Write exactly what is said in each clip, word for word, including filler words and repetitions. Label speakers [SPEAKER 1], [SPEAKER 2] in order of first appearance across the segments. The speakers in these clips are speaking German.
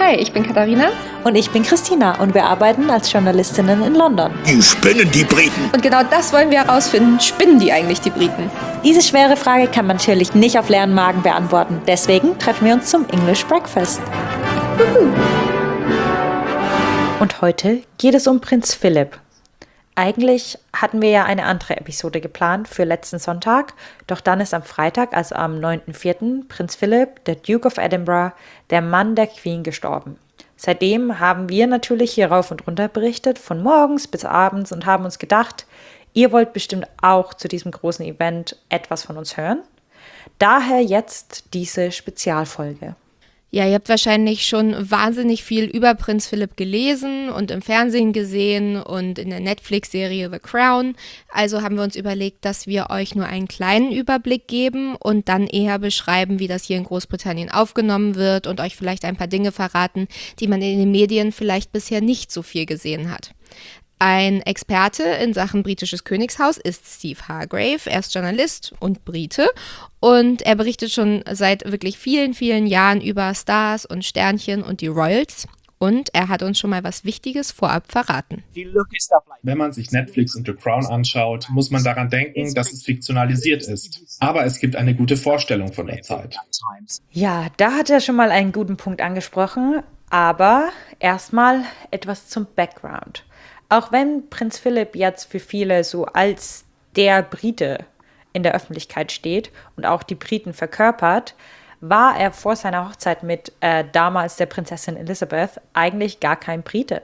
[SPEAKER 1] Hi, ich bin Katharina.
[SPEAKER 2] Und ich bin Christina und wir arbeiten als Journalistinnen in London.
[SPEAKER 3] Die spinnen, die Briten.
[SPEAKER 1] Und genau das wollen wir herausfinden. Spinnen die eigentlich, die Briten?
[SPEAKER 2] Diese schwere Frage kann man natürlich nicht auf leeren Magen beantworten. Deswegen treffen wir uns zum English Breakfast.
[SPEAKER 1] Juhu.
[SPEAKER 2] Und heute geht es um Prinz Philipp. Eigentlich hatten wir ja eine andere Episode geplant für letzten Sonntag, doch dann ist am Freitag, also am neunten vierten, Prinz Philipp, der Duke of Edinburgh, der Mann der Queen, gestorben. Seitdem haben wir natürlich hier rauf und runter berichtet, von morgens bis abends, und haben uns gedacht, ihr wollt bestimmt auch zu diesem großen Event etwas von uns hören. Daher jetzt diese Spezialfolge.
[SPEAKER 4] Ja, ihr habt wahrscheinlich schon wahnsinnig viel über Prinz Philipp gelesen und im Fernsehen gesehen und in der Netflix-Serie The Crown. Also haben wir uns überlegt, dass wir euch nur einen kleinen Überblick geben und dann eher beschreiben, wie das hier in Großbritannien aufgenommen wird und euch vielleicht ein paar Dinge verraten, die man in den Medien vielleicht bisher nicht so viel gesehen hat. Ein Experte in Sachen britisches Königshaus ist Steve Hargrave. Er ist Journalist und Brite und er berichtet schon seit wirklich vielen, vielen Jahren über Stars und Sternchen und die Royals. Und er hat uns schon mal was Wichtiges vorab verraten.
[SPEAKER 5] Wenn man sich Netflix und The Crown anschaut, muss man daran denken, dass es fiktionalisiert ist. Aber es gibt eine gute Vorstellung von der Zeit.
[SPEAKER 2] Ja, da hat er schon mal einen guten Punkt angesprochen. Aber erstmal etwas zum Background. Auch wenn Prinz Philipp jetzt für viele so als der Brite in der Öffentlichkeit steht und auch die Briten verkörpert, war er vor seiner Hochzeit mit äh, damals der Prinzessin Elizabeth eigentlich gar kein Brite.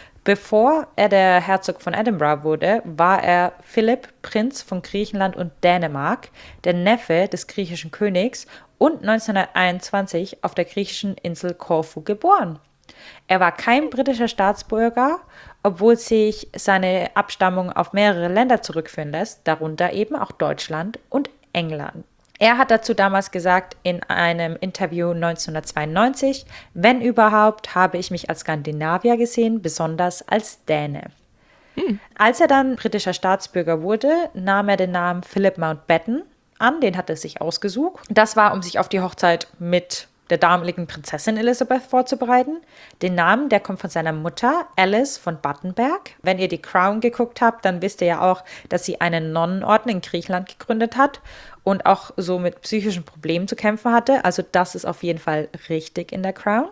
[SPEAKER 2] Bevor er der Herzog von Edinburgh wurde, war er Philipp, Prinz von Griechenland und Dänemark, der Neffe des griechischen Königs und neunzehnhunderteinundzwanzig auf der griechischen Insel Korfu geboren. Er war kein britischer Staatsbürger, obwohl sich seine Abstammung auf mehrere Länder zurückführen lässt, darunter eben auch Deutschland und England. Er hat dazu damals gesagt in einem Interview neunzehnhundertzweiundneunzig, wenn überhaupt, habe ich mich als Skandinavier gesehen, besonders als Däne. Hm. Als er dann britischer Staatsbürger wurde, nahm er den Namen Philip Mountbatten an, den hat er sich ausgesucht. Das war, um sich auf die Hochzeit mit der damaligen Prinzessin Elizabeth vorzubereiten. Den Namen, der kommt von seiner Mutter, Alice von Battenberg. Wenn ihr die Crown geguckt habt, dann wisst ihr ja auch, dass sie einen Nonnenorden in Griechenland gegründet hat und auch so mit psychischen Problemen zu kämpfen hatte. Also das ist auf jeden Fall richtig in der Crown.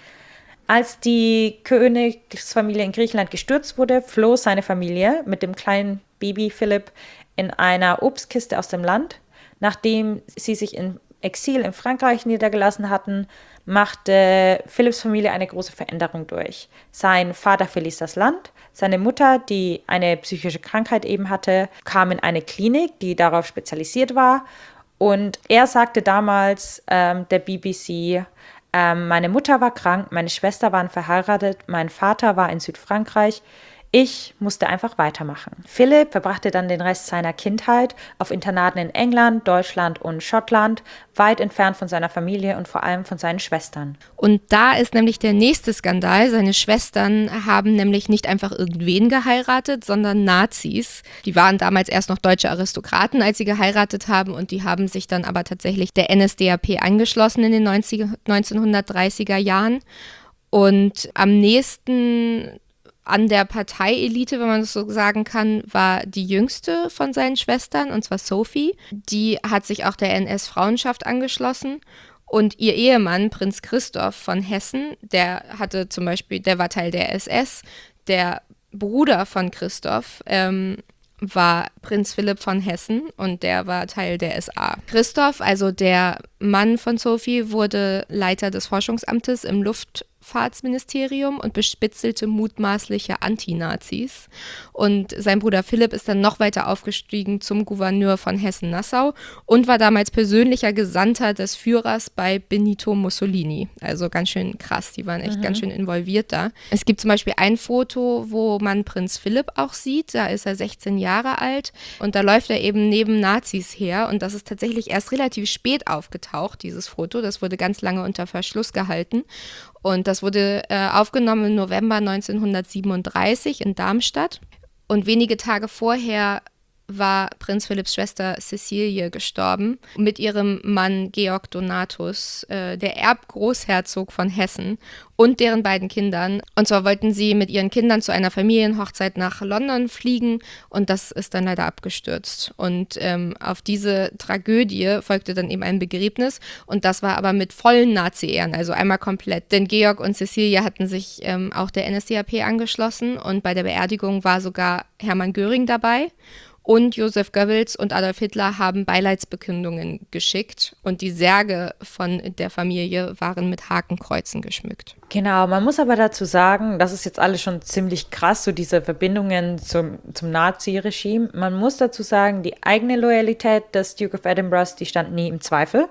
[SPEAKER 2] Als die Königsfamilie in Griechenland gestürzt wurde, floh seine Familie mit dem kleinen Baby Philipp in einer Obstkiste aus dem Land. Nachdem sie sich in Exil in Frankreich niedergelassen hatten, machte Philipps Familie eine große Veränderung durch. Sein Vater verließ das Land, seine Mutter, die eine psychische Krankheit eben hatte, kam in eine Klinik, die darauf spezialisiert war, und er sagte damals ähm, der B B C, ähm, meine Mutter war krank, meine Schwester waren verheiratet, mein Vater war in Südfrankreich. Ich musste einfach weitermachen. Philipp verbrachte dann den Rest seiner Kindheit auf Internaten in England, Deutschland und Schottland, weit entfernt von seiner Familie und vor allem von seinen Schwestern.
[SPEAKER 4] Und da ist nämlich der nächste Skandal. Seine Schwestern haben nämlich nicht einfach irgendwen geheiratet, sondern Nazis. Die waren damals erst noch deutsche Aristokraten, als sie geheiratet haben, und die haben sich dann aber tatsächlich der N S D A P angeschlossen in den neunzehnhundertdreißiger Jahren. Und am nächsten an der Parteielite, wenn man das so sagen kann, war die jüngste von seinen Schwestern, und zwar Sophie. Die hat sich auch der N S-Frauenschaft angeschlossen. Und ihr Ehemann, Prinz Christoph von Hessen, der hatte zum Beispiel, der war Teil der S S. Der Bruder von Christoph ähm, war Prinz Philipp von Hessen und der war Teil der S A. Christoph, also der Mann von Sophie, wurde Leiter des Forschungsamtes im Luftfahrtsministerium und bespitzelte mutmaßliche Antinazis. Und sein Bruder Philipp ist dann noch weiter aufgestiegen zum Gouverneur von Hessen-Nassau und war damals persönlicher Gesandter des Führers bei Benito Mussolini. Also ganz schön krass, die waren echt mhm. ganz schön involviert da. Es gibt zum Beispiel ein Foto, wo man Prinz Philipp auch sieht, da ist er sechzehn Jahre alt und da läuft er eben neben Nazis her, und das ist tatsächlich erst relativ spät aufgetaucht, dieses Foto. Das wurde ganz lange unter Verschluss gehalten. Und das wurde äh, aufgenommen im November neunzehnhundertsiebenunddreißig in Darmstadt. Und wenige Tage vorher war Prinz Philipps Schwester Cecilie gestorben mit ihrem Mann Georg Donatus, äh, der Erbgroßherzog von Hessen, und deren beiden Kindern. Und zwar wollten sie mit ihren Kindern zu einer Familienhochzeit nach London fliegen und das ist dann leider abgestürzt. Und ähm, auf diese Tragödie folgte dann eben ein Begräbnis und das war aber mit vollen Nazi-Ehren, also einmal komplett. Denn Georg und Cecilie hatten sich ähm, auch der N S D A P angeschlossen und bei der Beerdigung war sogar Hermann Göring dabei. Und Joseph Goebbels und Adolf Hitler haben Beileidsbekundungen geschickt und die Särge von der Familie waren mit Hakenkreuzen geschmückt.
[SPEAKER 2] Genau, man muss aber dazu sagen, das ist jetzt alles schon ziemlich krass, so diese Verbindungen zum, zum Nazi-Regime. Man muss dazu sagen, die eigene Loyalität des Duke of Edinburgh, die stand nie im Zweifel.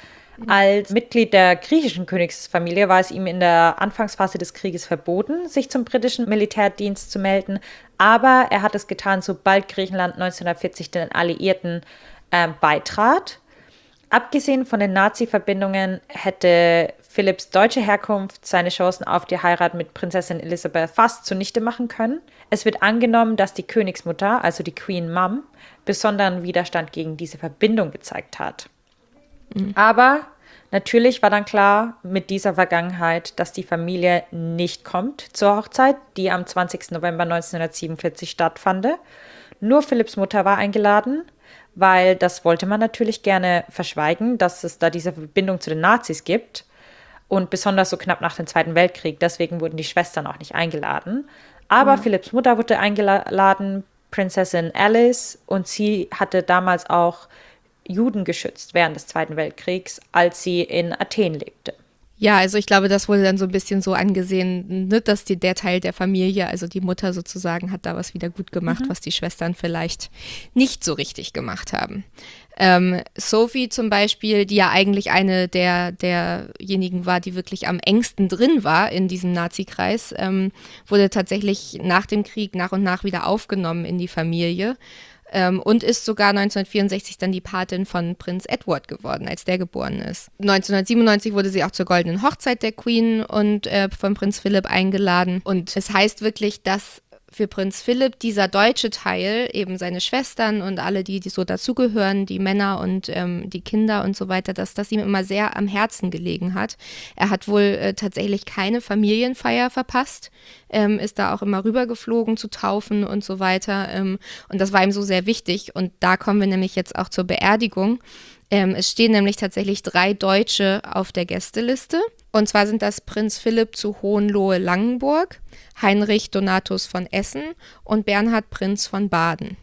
[SPEAKER 2] Als Mitglied der griechischen Königsfamilie war es ihm in der Anfangsphase des Krieges verboten, sich zum britischen Militärdienst zu melden, aber er hat es getan, sobald Griechenland neunzehnhundertvierzig den Alliierten äh, beitrat. Abgesehen von den Nazi-Verbindungen hätte Philipps deutsche Herkunft seine Chancen auf die Heirat mit Prinzessin Elisabeth fast zunichte machen können. Es wird angenommen, dass die Königsmutter, also die Queen Mum, besonderen Widerstand gegen diese Verbindung gezeigt hat. Mhm. Aber natürlich war dann klar mit dieser Vergangenheit, dass die Familie nicht kommt zur Hochzeit, die am zwanzigsten November neunzehnhundertsiebenundvierzig stattfand. Nur Philipps Mutter war eingeladen, weil das wollte man natürlich gerne verschweigen, dass es da diese Verbindung zu den Nazis gibt. Und besonders so knapp nach dem Zweiten Weltkrieg, deswegen wurden die Schwestern auch nicht eingeladen. Aber mhm. Philipps Mutter wurde eingeladen, Prinzessin Alice, und sie hatte damals auch Juden geschützt während des Zweiten Weltkriegs, als sie in Athen lebte.
[SPEAKER 4] Ja, also ich glaube, das wurde dann so ein bisschen so angesehen, ne, dass die, der Teil der Familie, also die Mutter sozusagen, hat da was wieder gut gemacht, mhm. was die Schwestern vielleicht nicht so richtig gemacht haben. Ähm, Sophie zum Beispiel, die ja eigentlich eine der derjenigen war, die wirklich am engsten drin war in diesem Nazi-Kreis, ähm, wurde tatsächlich nach dem Krieg nach und nach wieder aufgenommen in die Familie. Ähm, und ist sogar neunzehnhundertvierundsechzig dann die Patin von Prinz Edward geworden, als der geboren ist. neunzehnhundertsiebenundneunzig wurde sie auch zur goldenen Hochzeit der Queen und äh, von Prinz Philipp eingeladen. Und es heißt wirklich, dass für Prinz Philipp dieser deutsche Teil, eben seine Schwestern und alle, die, die so dazugehören, die Männer und ähm, die Kinder und so weiter, dass das ihm immer sehr am Herzen gelegen hat. Er hat wohl äh, tatsächlich keine Familienfeier verpasst, ähm, ist da auch immer rübergeflogen zu taufen und so weiter. Ähm, und das war ihm so sehr wichtig. Und da kommen wir nämlich jetzt auch zur Beerdigung. Ähm, es stehen nämlich tatsächlich drei Deutsche auf der Gästeliste. Und zwar sind das Prinz Philipp zu Hohenlohe-Langenburg, Heinrich Donatus von Essen und Bernhard Prinz von Baden.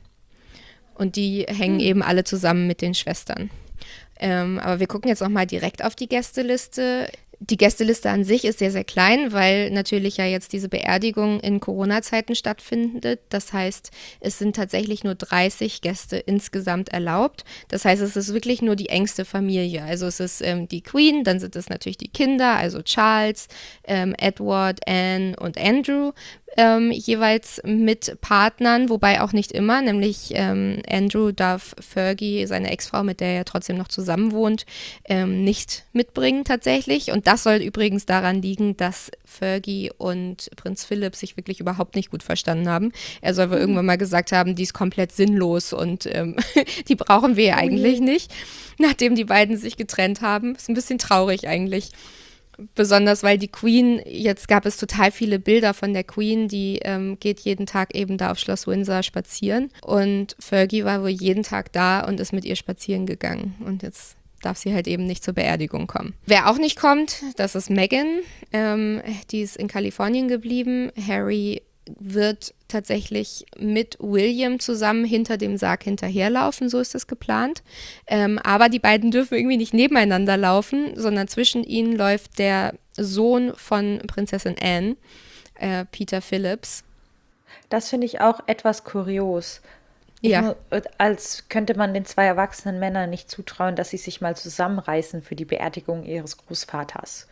[SPEAKER 4] Und die hängen mhm. eben alle zusammen mit den Schwestern. Ähm, aber wir gucken jetzt nochmal direkt auf die Gästeliste. Die Gästeliste an sich ist sehr, sehr klein, weil natürlich ja jetzt diese Beerdigung in Corona-Zeiten stattfindet. Das heißt, es sind tatsächlich nur dreißig Gäste insgesamt erlaubt. Das heißt, es ist wirklich nur die engste Familie. Also es ist ähm, die Queen, dann sind es natürlich die Kinder, also Charles, ähm, Edward, Anne und Andrew. Ähm, jeweils mit Partnern, wobei auch nicht immer, nämlich ähm, Andrew darf Fergie, seine Ex-Frau, mit der er trotzdem noch zusammen wohnt, ähm, nicht mitbringen tatsächlich. Und das soll übrigens daran liegen, dass Fergie und Prinz Philipp sich wirklich überhaupt nicht gut verstanden haben. Er soll wohl mhm. irgendwann mal gesagt haben, die ist komplett sinnlos und ähm, die brauchen wir ja eigentlich mhm. nicht, nachdem die beiden sich getrennt haben. Ist ein bisschen traurig eigentlich. Besonders, weil die Queen, jetzt gab es total viele Bilder von der Queen, die ähm, geht jeden Tag eben da auf Schloss Windsor spazieren. Und Fergie war wohl jeden Tag da und ist mit ihr spazieren gegangen. Und jetzt darf sie halt eben nicht zur Beerdigung kommen. Wer auch nicht kommt, das ist Meghan. Ähm, die ist in Kalifornien geblieben. Harry wird tatsächlich mit William zusammen hinter dem Sarg hinterherlaufen, so ist es geplant. Ähm, aber die beiden dürfen irgendwie nicht nebeneinander laufen, sondern zwischen ihnen läuft der Sohn von Prinzessin Anne, äh, Peter Phillips.
[SPEAKER 2] Das finde ich auch etwas kurios.
[SPEAKER 4] Ja.
[SPEAKER 2] Nur, als könnte man den zwei erwachsenen Männern nicht zutrauen, dass sie sich mal zusammenreißen für die Beerdigung ihres Großvaters.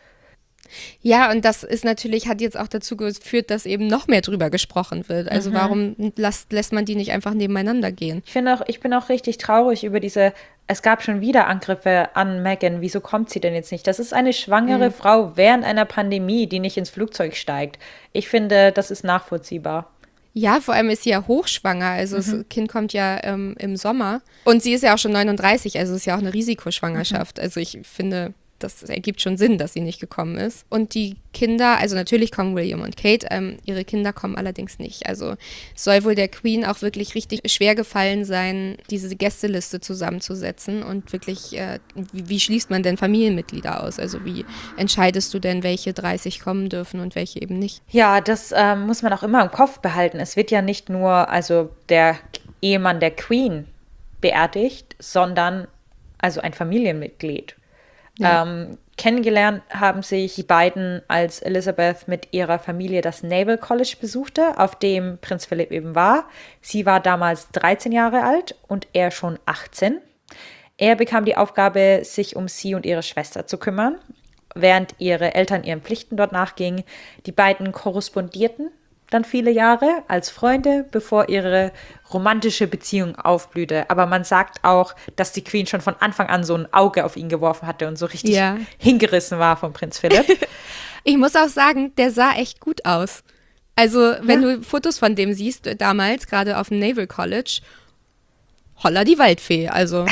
[SPEAKER 4] Ja, und das ist natürlich, hat jetzt auch dazu geführt, dass eben noch mehr drüber gesprochen wird. Also mhm. warum lässt, lässt man die nicht einfach nebeneinander gehen?
[SPEAKER 2] Ich finde auch, ich bin auch richtig traurig über diese, es gab schon wieder Angriffe an Meghan. Wieso kommt sie denn jetzt nicht? Das ist eine schwangere mhm. Frau während einer Pandemie, die nicht ins Flugzeug steigt. Ich finde, das ist nachvollziehbar.
[SPEAKER 4] Ja, vor allem ist sie ja hochschwanger, also
[SPEAKER 2] Mhm.
[SPEAKER 4] das Kind kommt ja ähm, im Sommer und sie ist ja auch schon neununddreißig, also ist ja auch eine Risikoschwangerschaft.
[SPEAKER 2] Mhm.
[SPEAKER 4] Also ich finde, das ergibt schon Sinn, dass sie nicht gekommen ist. Und die Kinder, also natürlich kommen William und Kate, ähm, ihre Kinder kommen allerdings nicht. Also es soll wohl der Queen auch wirklich richtig schwer gefallen sein, diese Gästeliste zusammenzusetzen und wirklich, äh, wie, wie schließt man denn Familienmitglieder aus? Also wie entscheidest du denn, welche dreißig kommen dürfen und welche eben nicht?
[SPEAKER 2] Ja, das ähm, muss man auch immer im Kopf behalten. Es wird ja nicht nur also der Ehemann der Queen beerdigt, sondern also ein Familienmitglied.
[SPEAKER 4] Ja.
[SPEAKER 2] Ähm, kennengelernt haben sich die beiden, als Elizabeth mit ihrer Familie das Naval College besuchte, auf dem Prinz Philipp eben war. Sie war damals dreizehn Jahre alt und er schon achtzehn. Er bekam die Aufgabe, sich um sie und ihre Schwester zu kümmern, während ihre Eltern ihren Pflichten dort nachgingen. Die beiden korrespondierten dann viele Jahre als Freunde, bevor ihre romantische Beziehung aufblühte. Aber man sagt auch, dass die Queen schon von Anfang an so ein Auge auf ihn geworfen hatte und so richtig
[SPEAKER 4] Ja.
[SPEAKER 2] hingerissen war von Prinz Philipp.
[SPEAKER 4] Ich muss auch sagen, der sah echt gut aus. Also, wenn du Fotos von dem siehst, äh, damals, gerade auf dem Naval College, holla die Waldfee, also.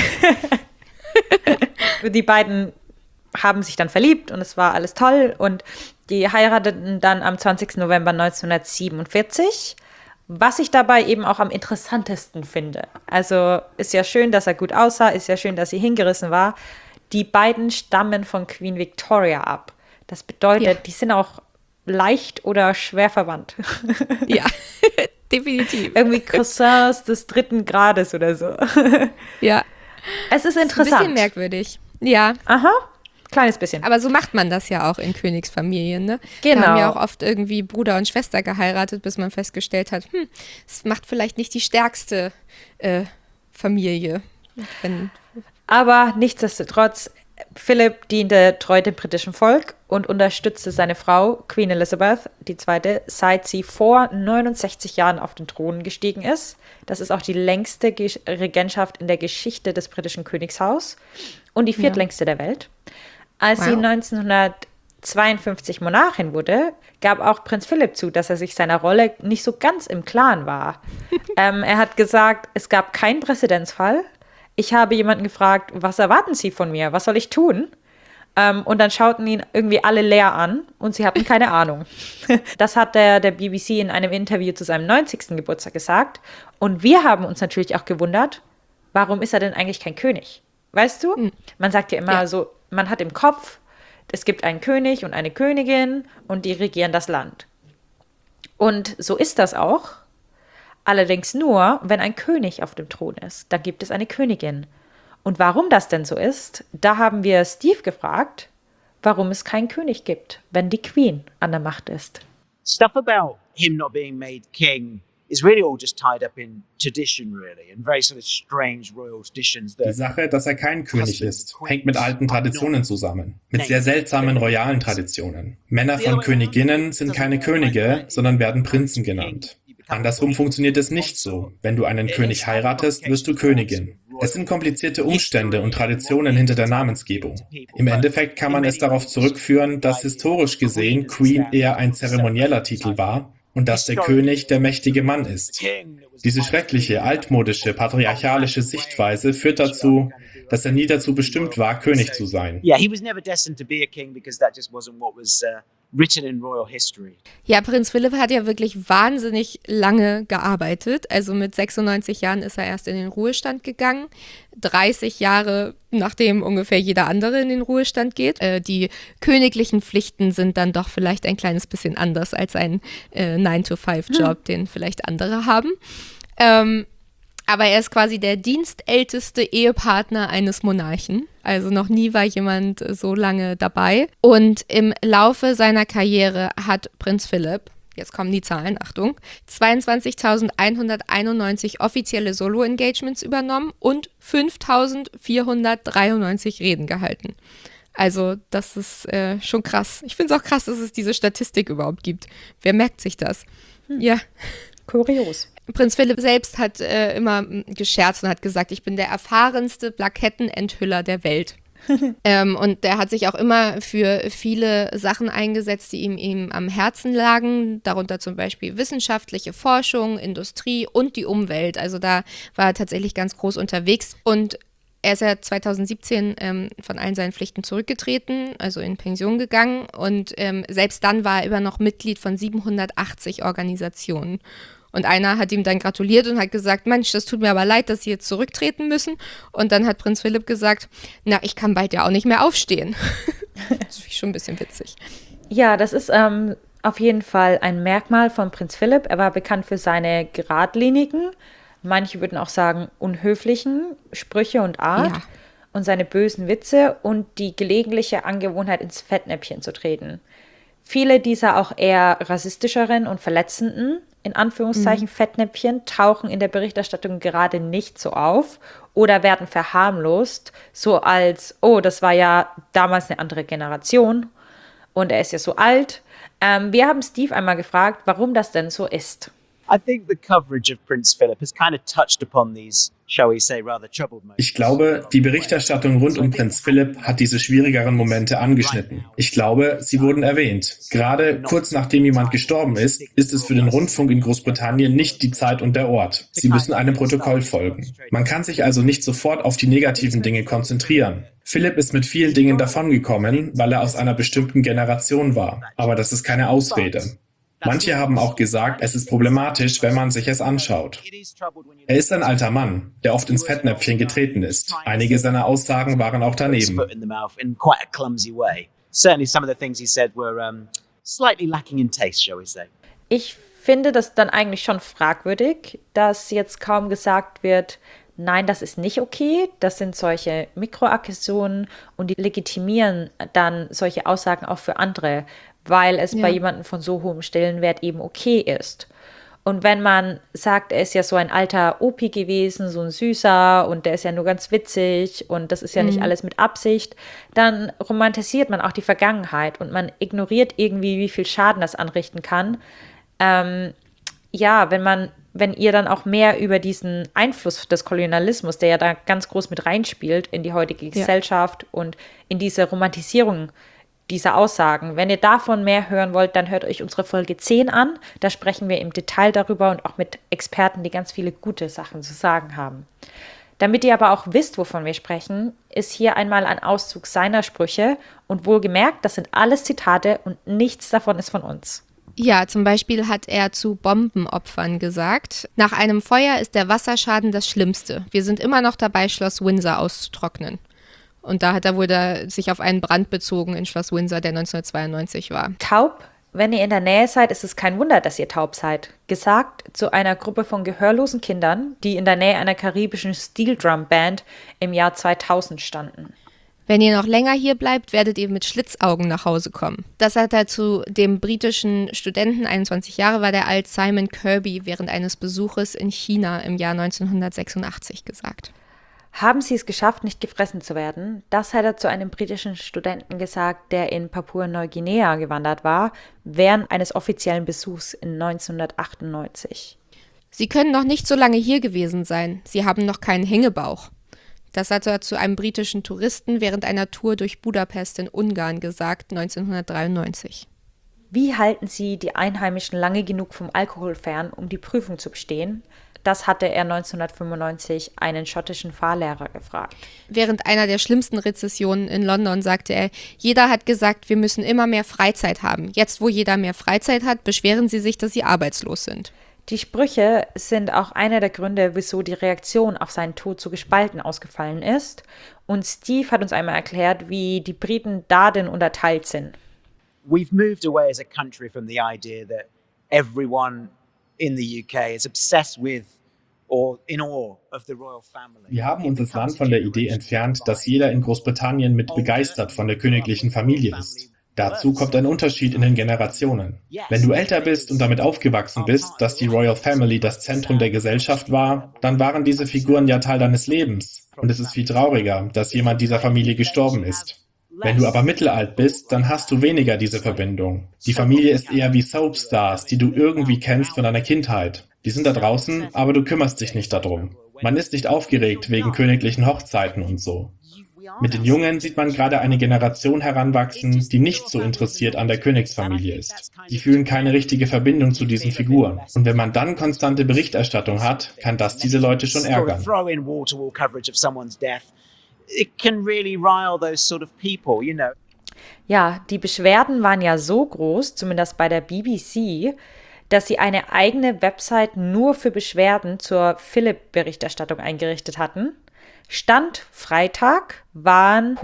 [SPEAKER 2] Die beiden haben sich dann verliebt und es war alles toll und die heirateten dann am zwanzigsten November neunzehnhundertsiebenundvierzig, was ich dabei eben auch am interessantesten finde. Also ist ja schön, dass er gut aussah, ist ja schön, dass sie hingerissen war. Die beiden stammen von Queen Victoria ab. Das bedeutet,
[SPEAKER 4] Ja.
[SPEAKER 2] die sind auch leicht oder schwer verwandt.
[SPEAKER 4] Ja, definitiv.
[SPEAKER 2] Irgendwie Cousins des dritten Grades oder so.
[SPEAKER 4] Ja,
[SPEAKER 2] Es ist
[SPEAKER 4] ist ein
[SPEAKER 2] interessant.
[SPEAKER 4] bisschen merkwürdig. Ja,
[SPEAKER 2] Aha, kleines bisschen.
[SPEAKER 4] aber so macht man das ja auch in Königsfamilien, ne?
[SPEAKER 2] Genau.
[SPEAKER 4] Da haben ja auch oft irgendwie Bruder und Schwester geheiratet, bis man festgestellt hat, hm, es macht vielleicht nicht die stärkste äh, Familie. Wenn,
[SPEAKER 2] Aber nichtsdestotrotz, Philipp diente treu dem britischen Volk und unterstützte seine Frau, Queen Elizabeth die Zweite, seit sie vor neunundsechzig Jahren auf den Thron gestiegen ist. Das ist auch die längste Ge- Regentschaft in der Geschichte des britischen Königshaus und die viertlängste der Welt. Als sie
[SPEAKER 4] Wow.
[SPEAKER 2] neunzehnhundertzweiundfünfzig Monarchin wurde, gab auch Prinz Philipp zu, dass er sich seiner Rolle nicht so ganz im Klaren war. ähm, er hat gesagt, es gab keinen Präzedenzfall. Ich habe jemanden gefragt, was erwarten Sie von mir? Was soll ich tun? Ähm, und dann schauten ihn irgendwie alle leer an und sie hatten keine Ahnung. Das hat der, der B B C in einem Interview zu seinem neunzigsten Geburtstag gesagt. Und wir haben uns natürlich auch gewundert, warum ist er denn eigentlich kein König? Weißt du? Man sagt ja immer
[SPEAKER 4] Ja.
[SPEAKER 2] so, man hat im Kopf, es gibt einen König und eine Königin und die regieren das Land. Und so ist das auch. Allerdings nur, wenn ein König auf dem Thron ist. Dann gibt es eine Königin. Und warum das denn so ist, da haben wir Steve gefragt, warum es keinen König gibt, wenn die Queen an der Macht ist.
[SPEAKER 3] Stuff about him not being made king is really all just tied up in tradition, really, and very sort of strange royal traditions
[SPEAKER 5] Die
[SPEAKER 3] that
[SPEAKER 5] Sache, dass er kein König ist, hängt mit alten Traditionen zusammen, mit sehr seltsamen royalen Traditionen. Männer von Königinnen sind keine Könige, sondern werden Prinzen genannt. Andersrum funktioniert es nicht so. Wenn du einen König heiratest, wirst du Königin. Es sind komplizierte Umstände und Traditionen hinter der Namensgebung. Im Endeffekt kann man es darauf zurückführen, dass historisch gesehen Queen eher ein zeremonieller Titel war und dass der König der mächtige Mann ist. Diese schreckliche, altmodische, patriarchalische Sichtweise führt dazu, dass er nie dazu bestimmt war, König zu sein.
[SPEAKER 3] yeah, he was never destined to be a king because that just wasn't what was uh, written in royal history.
[SPEAKER 4] ja, Prinz Philipp hat ja wirklich wahnsinnig lange gearbeitet. Also mit sechsundneunzig Jahren ist er erst in den Ruhestand gegangen. dreißig Jahre nachdem ungefähr jeder andere in den Ruhestand geht. Äh, die königlichen Pflichten sind dann doch vielleicht ein kleines bisschen anders als ein äh, nine to five Job, den vielleicht andere haben. Ähm, aber er ist quasi der dienstälteste Ehepartner eines Monarchen. Also noch nie war jemand so lange dabei. Und im Laufe seiner Karriere hat Prinz Philipp, jetzt kommen die Zahlen, Achtung, zweiundzwanzigtausendeinhunderteinundneunzig offizielle Solo-Engagements übernommen und fünftausendvierhundertdreiundneunzig Reden gehalten. Also das ist äh, schon krass. Ich finde es auch krass, dass es diese Statistik überhaupt gibt. Wer merkt sich das? Hm. Ja.
[SPEAKER 2] Kurios.
[SPEAKER 4] Prinz Philipp selbst hat äh, immer m, gescherzt und hat gesagt, ich bin der erfahrenste Plakettenenthüller der Welt. ähm, und der hat sich auch immer für viele Sachen eingesetzt, die ihm, ihm am Herzen lagen, darunter zum Beispiel wissenschaftliche Forschung, Industrie und die Umwelt. Also da war er tatsächlich ganz groß unterwegs und er ist ja zweitausendsiebzehn ähm, von allen seinen Pflichten zurückgetreten, also in Pension gegangen und ähm, selbst dann war er immer noch Mitglied von siebenhundertachtzig Organisationen. Und einer hat ihm dann gratuliert und hat gesagt, Mensch, das tut mir aber leid, dass Sie jetzt zurücktreten müssen. Und dann hat Prinz Philipp gesagt, na, ich kann bald ja auch nicht mehr aufstehen. Das finde ich schon ein bisschen witzig.
[SPEAKER 2] Ja, das ist ähm, auf jeden Fall ein Merkmal von Prinz Philipp. Er war bekannt für seine geradlinigen, manche würden auch sagen unhöflichen Sprüche und Art
[SPEAKER 4] Ja.
[SPEAKER 2] und seine bösen Witze und die gelegentliche Angewohnheit, ins Fettnäpfchen zu treten. Viele dieser auch eher rassistischeren und verletzenden, in Anführungszeichen, Fettnäpfchen tauchen in der Berichterstattung gerade nicht so auf oder werden verharmlost, so als, oh, das war ja damals eine andere Generation und er ist ja so alt. Ähm, wir haben Steve einmal gefragt, warum das denn so ist.
[SPEAKER 3] I think the coverage of Prince Philip has kind of touched upon these, shall we say, rather troubled moments.
[SPEAKER 5] Ich glaube, die Berichterstattung rund um Prinz Philipp hat diese schwierigeren Momente angeschnitten. Ich glaube, sie wurden erwähnt. Gerade kurz nachdem jemand gestorben ist, ist es für den Rundfunk in Großbritannien nicht die Zeit und der Ort. Sie müssen einem Protokoll folgen. Man kann sich also nicht sofort auf die negativen Dinge konzentrieren. Philipp ist mit vielen Dingen davongekommen, weil er aus einer bestimmten Generation war. Aber das ist keine Ausrede. Manche haben auch gesagt, es ist problematisch, wenn man sich es anschaut. Er ist ein alter Mann, der oft ins Fettnäpfchen getreten ist. Einige seiner Aussagen waren auch daneben.
[SPEAKER 2] Ich finde das dann eigentlich schon fragwürdig, dass jetzt kaum gesagt wird, nein, das ist nicht okay, das sind solche Mikroaggressionen und die legitimieren dann solche Aussagen auch für andere, weil es
[SPEAKER 4] Ja.
[SPEAKER 2] bei jemandem von so hohem Stellenwert eben okay ist. Und wenn man sagt, er ist ja so ein alter Opi gewesen, so ein Süßer und der ist ja nur ganz witzig und das ist ja nicht alles mit Absicht, dann romantisiert man auch die Vergangenheit und man ignoriert irgendwie, wie viel Schaden das anrichten kann. Ähm, ja, wenn man, wenn ihr dann auch mehr über diesen Einfluss des Kolonialismus, der ja da ganz groß mit reinspielt in die heutige
[SPEAKER 4] Ja.
[SPEAKER 2] Gesellschaft und in diese Romantisierung dieser Aussagen. Wenn ihr davon mehr hören wollt, dann hört euch unsere Folge zehn an. Da sprechen wir im Detail darüber und auch mit Experten, die ganz viele gute Sachen zu sagen haben. Damit ihr aber auch wisst, wovon wir sprechen, ist hier einmal ein Auszug seiner Sprüche und wohlgemerkt, das sind alles Zitate und nichts davon ist von uns.
[SPEAKER 4] Ja, zum Beispiel hat er zu Bombenopfern gesagt, nach einem Feuer ist der Wasserschaden das Schlimmste. Wir sind immer noch dabei, Schloss Windsor auszutrocknen. Und da hat er wohl da sich auf einen Brand bezogen in Schloss Windsor, der neunzehnhundertzweiundneunzig war.
[SPEAKER 2] Taub? Wenn ihr in der Nähe seid, ist es kein Wunder, dass ihr taub seid. Gesagt zu einer Gruppe von gehörlosen Kindern, die in der Nähe einer karibischen Steel Drum Band im Jahr zweitausend standen.
[SPEAKER 4] Wenn ihr noch länger hier bleibt, werdet ihr mit Schlitzaugen nach Hause kommen. Das hat er zu dem britischen Studenten, einundzwanzig Jahre war der alt, Simon Kirby, während eines Besuches in China im Jahr neunzehnhundertsechsundachtzig gesagt.
[SPEAKER 2] Haben sie es geschafft, nicht gefressen zu werden? Das hat er zu einem britischen Studenten gesagt, der in Papua-Neuguinea gewandert war, während eines offiziellen Besuchs in neunzehnhundertachtundneunzig.
[SPEAKER 4] Sie können noch nicht so lange hier gewesen sein. Sie haben noch keinen Hängebauch. Das hat er zu einem britischen Touristen während einer Tour durch Budapest in Ungarn gesagt, neunzehnhundertdreiundneunzig.
[SPEAKER 2] Wie halten Sie die Einheimischen lange genug vom Alkohol fern, um die Prüfung zu bestehen? Das hatte er neunzehnhundertfünfundneunzig einen schottischen Fahrlehrer gefragt.
[SPEAKER 4] Während einer der schlimmsten Rezessionen in London sagte er, jeder hat gesagt, wir müssen immer mehr Freizeit haben. Jetzt, wo jeder mehr Freizeit hat, beschweren sie sich, dass sie arbeitslos sind.
[SPEAKER 2] Die Sprüche sind auch einer der Gründe, wieso die Reaktion auf seinen Tod so gespalten ausgefallen ist. Und Steve hat uns einmal erklärt, wie die Briten da denn unterteilt sind.
[SPEAKER 3] We've moved away as a country from the idea that everyone in the U K is obsessed with or in awe of the royal family.
[SPEAKER 5] Wir haben uns das Land von der Idee entfernt, dass jeder in Großbritannien mit begeistert von der königlichen Familie ist. Dazu kommt ein Unterschied in den Generationen. Wenn du älter bist und damit aufgewachsen bist, dass die Royal Family das Zentrum der Gesellschaft war, dann waren diese Figuren ja Teil deines Lebens. Und es ist viel trauriger, dass jemand dieser Familie gestorben ist. Wenn du aber mittelalt bist, dann hast du weniger diese Verbindung. Die Familie ist eher wie Soapstars, die du irgendwie kennst von deiner Kindheit. Die sind da draußen, aber du kümmerst dich nicht darum. Man ist nicht aufgeregt wegen königlichen Hochzeiten und so. Mit den Jungen sieht man gerade eine Generation heranwachsen, die nicht so interessiert an der Königsfamilie ist. Die fühlen keine richtige Verbindung zu diesen Figuren. Und wenn man dann konstante Berichterstattung hat, kann das diese Leute schon ärgern.
[SPEAKER 2] Ja, die Beschwerden waren ja so groß, zumindest bei der B B C, dass sie eine eigene Website nur für Beschwerden zur Philipp-Berichterstattung eingerichtet hatten. Stand Freitag waren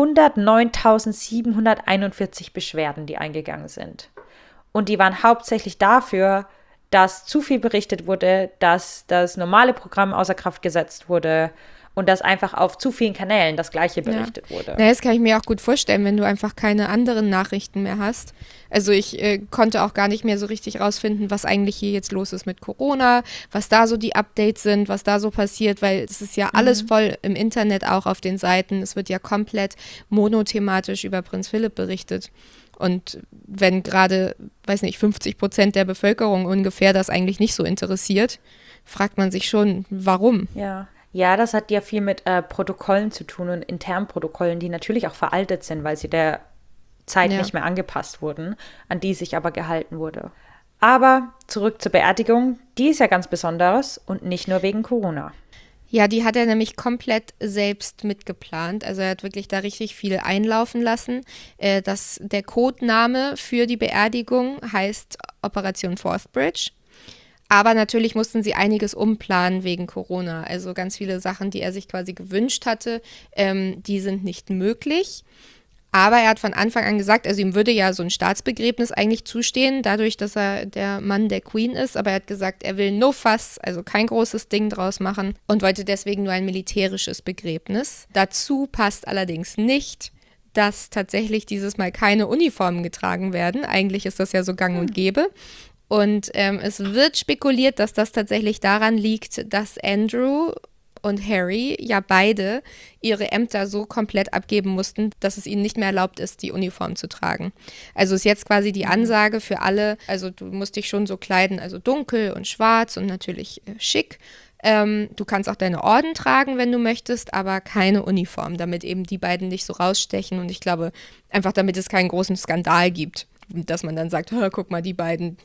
[SPEAKER 2] hundertneuntausendsiebenhunderteinundvierzig Beschwerden, die eingegangen sind. Und die waren hauptsächlich dafür, dass zu viel berichtet wurde, dass das normale Programm außer Kraft gesetzt wurde und dass einfach auf zu vielen Kanälen das Gleiche berichtet ja. wurde.
[SPEAKER 4] Na, das kann ich mir auch gut vorstellen, wenn du einfach keine anderen Nachrichten mehr hast. Also ich äh, konnte auch gar nicht mehr so richtig rausfinden, was eigentlich hier jetzt los ist mit Corona, was da so die Updates sind, was da so passiert, weil es ist ja alles mhm. voll im Internet, auch auf den Seiten. Es wird ja komplett monothematisch über Prinz Philipp berichtet. Und wenn gerade, weiß nicht, fünfzig Prozent der Bevölkerung ungefähr das eigentlich nicht so interessiert, fragt man sich schon, warum?
[SPEAKER 2] Ja. Ja, das hat ja viel mit äh, Protokollen zu tun und internen Protokollen, die natürlich auch veraltet sind, weil sie der Zeit ja. nicht mehr angepasst wurden, an die sich aber gehalten wurde. Aber zurück zur Beerdigung, die ist ja ganz besonders und nicht nur wegen Corona.
[SPEAKER 4] Ja, die hat er nämlich komplett selbst mitgeplant. Also er hat wirklich da richtig viel einlaufen lassen. Äh, das, der Codename für die Beerdigung heißt Operation Forthbridge. Aber natürlich mussten sie einiges umplanen wegen Corona. Also ganz viele Sachen, die er sich quasi gewünscht hatte, ähm, die sind nicht möglich. Aber er hat von Anfang an gesagt, also ihm würde ja so ein Staatsbegräbnis eigentlich zustehen, dadurch, dass er der Mann der Queen ist. Aber er hat gesagt, er will no fuss, also kein großes Ding draus machen und wollte deswegen nur ein militärisches Begräbnis. Dazu passt allerdings nicht, dass tatsächlich dieses Mal keine Uniformen getragen werden. Eigentlich ist das ja so gang und gäbe. Und ähm, es wird spekuliert, dass das tatsächlich daran liegt, dass Andrew und Harry ja beide ihre Ämter so komplett abgeben mussten, dass es ihnen nicht mehr erlaubt ist, die Uniform zu tragen. Also ist jetzt quasi die Ansage für alle, also du musst dich schon so kleiden, also dunkel und schwarz und natürlich äh, schick. Ähm, du kannst auch deine Orden tragen, wenn du möchtest, aber keine Uniform, damit eben die beiden nicht so rausstechen. Und ich glaube, einfach damit es keinen großen Skandal gibt, dass man dann sagt, guck mal, die beiden...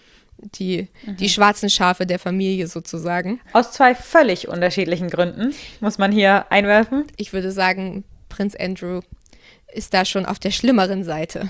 [SPEAKER 4] Die, mhm. die schwarzen Schafe der Familie sozusagen.
[SPEAKER 2] Aus zwei völlig unterschiedlichen Gründen, muss man hier einwerfen.
[SPEAKER 4] Ich würde sagen, Prinz Andrew ist da schon auf der schlimmeren Seite.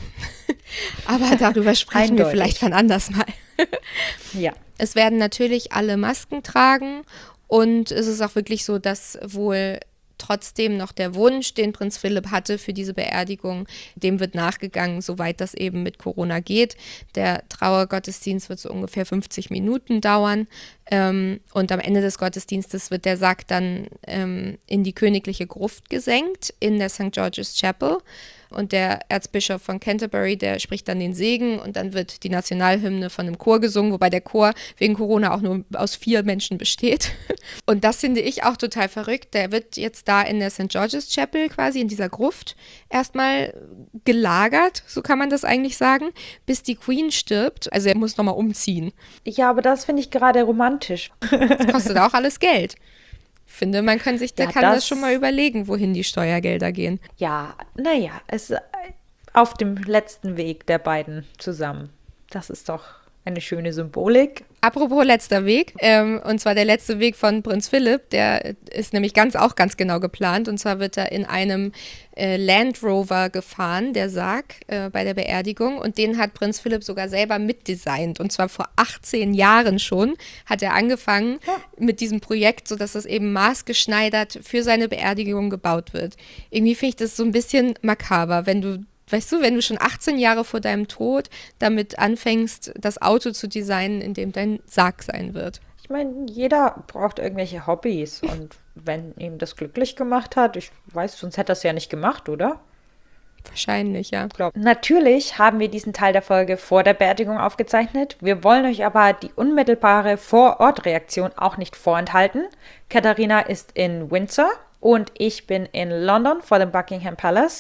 [SPEAKER 4] Aber darüber sprechen wir vielleicht wann anders mal.
[SPEAKER 2] Ja.
[SPEAKER 4] Es werden natürlich alle Masken tragen und es ist auch wirklich so, dass wohl trotzdem noch der Wunsch, den Prinz Philipp hatte für diese Beerdigung, dem wird nachgegangen, soweit das eben mit Corona geht. Der Trauergottesdienst wird so ungefähr fünfzig Minuten dauern ähm, und am Ende des Gottesdienstes wird der Sarg dann ähm, in die königliche Gruft gesenkt in der Sankt George's Chapel. Und der Erzbischof von Canterbury, der spricht dann den Segen und dann wird die Nationalhymne von einem Chor gesungen, wobei der Chor wegen Corona auch nur aus vier Menschen besteht. Und das finde ich auch total verrückt. Der wird jetzt da in der Sankt George's Chapel quasi in dieser Gruft erstmal gelagert, so kann man das eigentlich sagen, bis die Queen stirbt. Also er muss nochmal umziehen.
[SPEAKER 2] Ja, aber das finde ich gerade romantisch.
[SPEAKER 4] Das kostet auch alles Geld. Ich finde, man kann sich, der
[SPEAKER 2] ja,
[SPEAKER 4] kann
[SPEAKER 2] das,
[SPEAKER 4] das schon mal überlegen, wohin die Steuergelder gehen.
[SPEAKER 2] Ja, naja, es ist auf dem letzten Weg der beiden zusammen. Das ist doch eine schöne Symbolik.
[SPEAKER 4] Apropos letzter Weg, ähm, und zwar der letzte Weg von Prinz Philipp, der ist nämlich ganz auch ganz genau geplant. Und zwar wird er in einem äh, Land Rover gefahren, der Sarg, äh, bei der Beerdigung. Und den hat Prinz Philipp sogar selber mitdesignt. Und zwar vor achtzehn Jahren schon hat er angefangen ja. mit diesem Projekt, sodass das eben maßgeschneidert für seine Beerdigung gebaut wird. Irgendwie finde ich das so ein bisschen makaber, wenn du Weißt du, wenn du schon achtzehn Jahre vor deinem Tod damit anfängst, das Auto zu designen, in dem dein Sarg sein wird.
[SPEAKER 2] Ich meine, jeder braucht irgendwelche Hobbys und wenn ihm das glücklich gemacht hat, ich weiß, sonst hätte er es ja nicht gemacht, oder?
[SPEAKER 4] Wahrscheinlich, ja.
[SPEAKER 2] Glaub. Natürlich haben wir diesen Teil der Folge vor der Beerdigung aufgezeichnet. Wir wollen euch aber die unmittelbare Vor-Ort-Reaktion auch nicht vorenthalten. Katharina ist in Windsor und ich bin in London vor dem Buckingham Palace.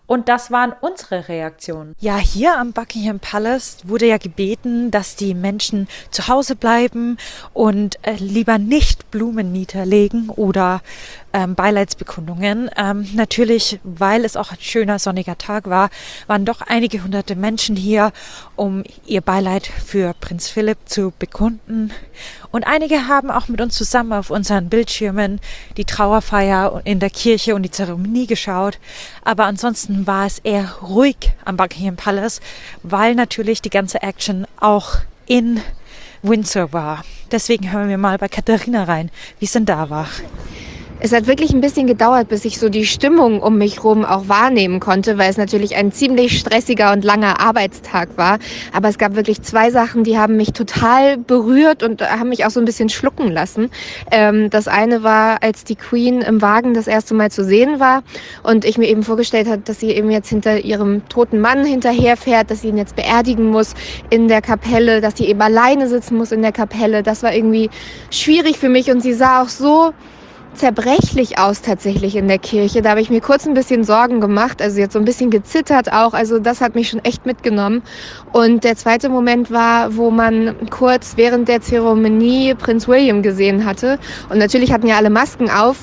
[SPEAKER 2] Und das waren unsere Reaktionen. Ja, hier am Buckingham Palace wurde ja gebeten, dass die Menschen zu Hause bleiben und äh, lieber nicht Blumen niederlegen oder ähm, Beileidsbekundungen. Ähm, natürlich, weil es auch ein schöner sonniger Tag war, waren doch einige hunderte Menschen hier, um ihr Beileid für Prinz Philipp zu bekunden. Und einige haben auch mit uns zusammen auf unseren Bildschirmen die Trauerfeier in der Kirche und die Zeremonie geschaut. Aber ansonsten war es eher ruhig am Buckingham Palace, weil natürlich die ganze Action auch in Windsor war. Deswegen hören wir mal bei Katharina rein, wie es denn da war.
[SPEAKER 6] Es hat wirklich ein bisschen gedauert, bis ich so die Stimmung um mich rum auch wahrnehmen konnte, weil es natürlich ein ziemlich stressiger und langer Arbeitstag war. Aber es gab wirklich zwei Sachen, die haben mich total berührt und haben mich auch so ein bisschen schlucken lassen. Ähm, das eine war, als die Queen im Wagen das erste Mal zu sehen war und ich mir eben vorgestellt habe, dass sie eben jetzt hinter ihrem toten Mann hinterherfährt, dass sie ihn jetzt beerdigen muss in der Kapelle, dass sie eben alleine sitzen muss in der Kapelle. Das war irgendwie schwierig für mich und sie sah auch so zerbrechlich aus tatsächlich in der Kirche. Da habe ich mir kurz ein bisschen Sorgen gemacht, also jetzt so ein bisschen gezittert auch, also das hat mich schon echt mitgenommen. Und der zweite Moment war, wo man kurz während der Zeremonie Prinz William gesehen hatte und natürlich hatten ja alle Masken auf.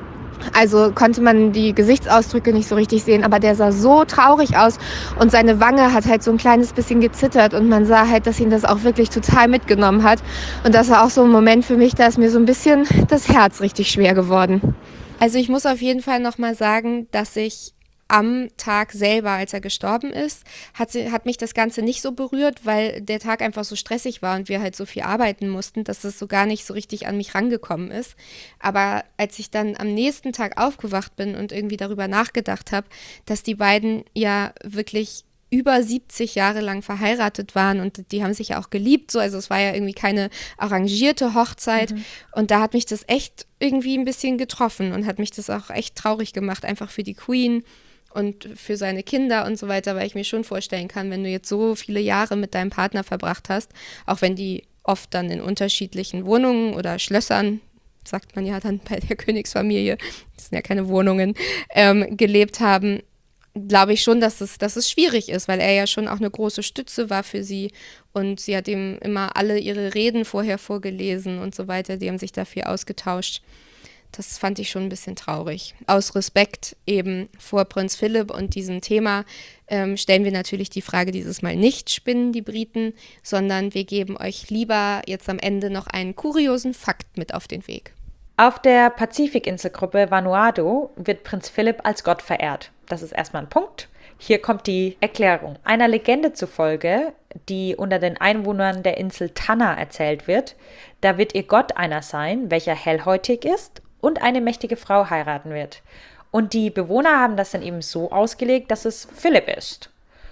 [SPEAKER 6] Also konnte man die Gesichtsausdrücke nicht so richtig sehen, aber der sah so traurig aus und seine Wange hat halt so ein kleines bisschen gezittert und man sah halt, dass ihn das auch wirklich total mitgenommen hat. Und das war auch so ein Moment für mich, da ist mir so ein bisschen das Herz richtig schwer geworden.
[SPEAKER 4] Also ich muss auf jeden Fall nochmal sagen, dass ich am Tag selber, als er gestorben ist, hat, sie, hat mich das Ganze nicht so berührt, weil der Tag einfach so stressig war und wir halt so viel arbeiten mussten, dass es so gar nicht so richtig an mich rangekommen ist. Aber als ich dann am nächsten Tag aufgewacht bin und irgendwie darüber nachgedacht habe, dass die beiden ja wirklich über siebzig Jahre lang verheiratet waren und die haben sich ja auch geliebt, so, also es war ja irgendwie keine arrangierte Hochzeit mhm. und da hat mich das echt irgendwie ein bisschen getroffen und hat mich das auch echt traurig gemacht, einfach für die Queen und für seine Kinder und so weiter, weil ich mir schon vorstellen kann, wenn du jetzt so viele Jahre mit deinem Partner verbracht hast, auch wenn die oft dann in unterschiedlichen Wohnungen oder Schlössern, sagt man ja dann bei der Königsfamilie, das sind ja keine Wohnungen, ähm, gelebt haben, glaube ich schon, dass es, dass es schwierig ist, weil er ja schon auch eine große Stütze war für sie und sie hat ihm immer alle ihre Reden vorher vorgelesen und so weiter, die haben sich dafür ausgetauscht. Das fand ich schon ein bisschen traurig. Aus Respekt eben vor Prinz Philipp und diesem Thema ähm, stellen wir natürlich die Frage dieses Mal nicht, spinnen die Briten, sondern wir geben euch lieber jetzt am Ende noch einen kuriosen Fakt mit auf den Weg.
[SPEAKER 2] Auf der Pazifikinselgruppe Vanuatu wird Prinz Philipp als Gott verehrt. Das ist erstmal ein Punkt. Hier kommt die Erklärung. Einer Legende zufolge, die unter den Einwohnern der Insel Tanna erzählt wird, da wird ihr Gott einer sein, welcher hellhäutig ist und eine mächtige Frau heiraten wird. Und die Bewohner haben das dann eben so ausgelegt, dass es Philipp ist.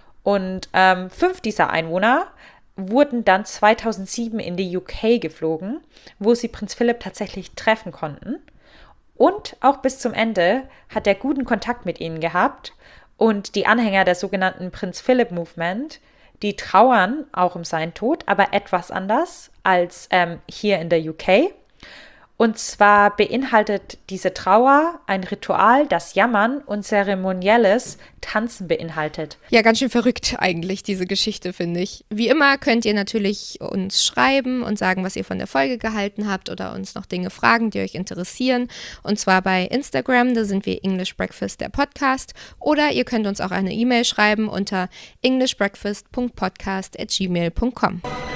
[SPEAKER 2] Und ähm, fünf dieser Einwohner wurden dann zweitausendsieben in die U K geflogen, wo sie Prinz Philipp tatsächlich treffen konnten. Und auch bis zum Ende hat er guten Kontakt mit ihnen gehabt. Und die Anhänger der sogenannten Prinz Philip Movement, die trauern auch um seinen Tod, aber etwas anders als ähm, hier in der U K. Und zwar beinhaltet diese Trauer ein Ritual, das Jammern und zeremonielles Tanzen beinhaltet.
[SPEAKER 4] Ja, ganz schön verrückt eigentlich, diese Geschichte, finde ich. Wie immer könnt ihr natürlich uns schreiben und sagen, was ihr von der Folge gehalten habt oder uns noch Dinge fragen, die euch interessieren. Und zwar bei Instagram, da sind wir English Breakfast, der Podcast. Oder ihr könnt uns auch eine E-Mail schreiben unter englishbreakfast punkt podcast at gmail punkt com.